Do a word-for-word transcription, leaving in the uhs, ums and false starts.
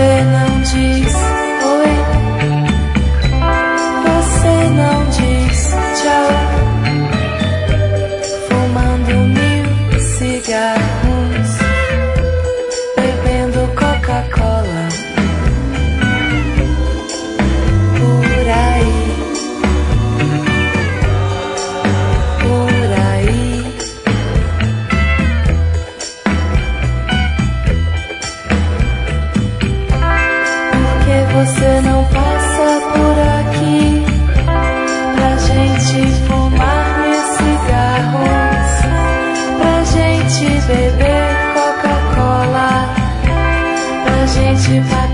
você não diz oi, você não diz tchau, fumando mil cigarros, bebendo Coca-Cola, por aí, por aí. Você não passa por aqui pra gente fumar mil cigarros, pra gente beber Coca-Cola, pra gente